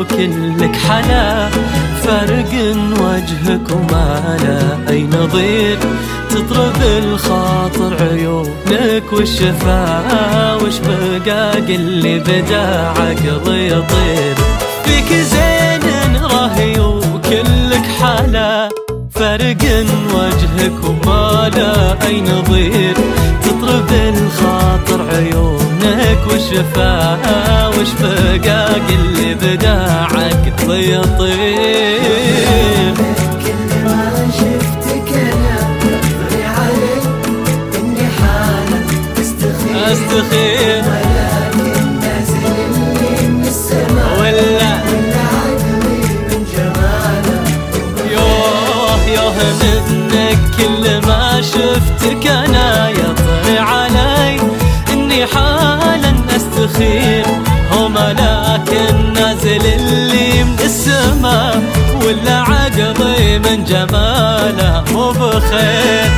وكلك حلا، فرق وجهك وما لا أي نظير، تطرب الخاطر عيونك والشفا، وش بقى اللي بدا عقلي يطير. فيك زين رهي وكلك حلا، فرق وجهك وما لا أي نظير، تطرب الخاطر عيونك والشفا، وش بقى اللي بدا عقلي يطير. كل ما شفتك انا نظري عليك اني حالا استخير، ولكن نازل اللي من السماء ولا عقلي من جماله. يوه منك كل ما شفتك انا يطري علي اني حالا استخير، هما لكن نازل اللي من السماء ولا عقلي من جماله مو بخير.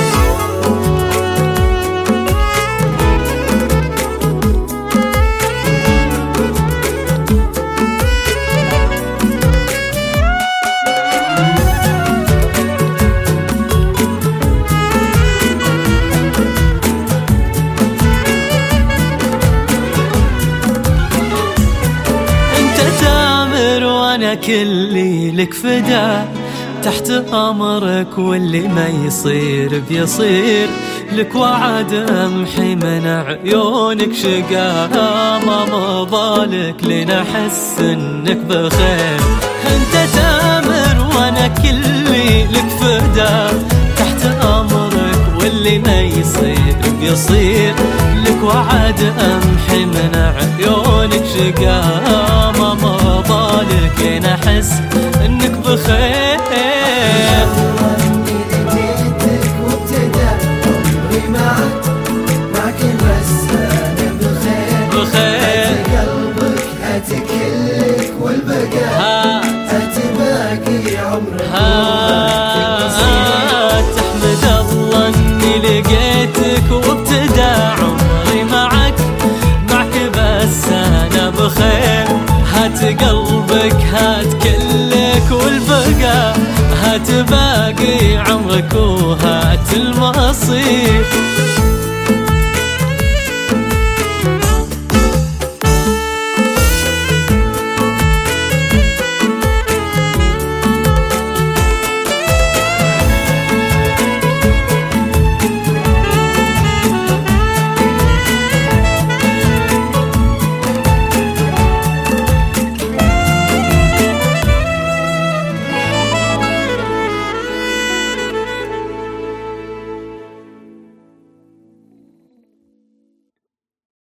أنا كلي لك فدا، تحت أمرك واللي ما يصير بيصير، لك وعد أمحي من عيونك شقا، ما مضالك لنا حس إنك بخير. أنت تامر وأنا كلي لك فدا، تحت أمرك واللي ما يصير بيصير، لك وعد أمحي من عيونك شقا، ما مضالك لنا حس إنك بخير. لقيتك وابتدى عمري معك بس أنا بخير. قلبك أتكلك والبقاء أتباقي عمرك تحمد الله إني لقيتك وابتدى عمري معك بس أنا بخير. هات قلبك هات كلك والبقاء، هات باقي عمرك وهات المصير.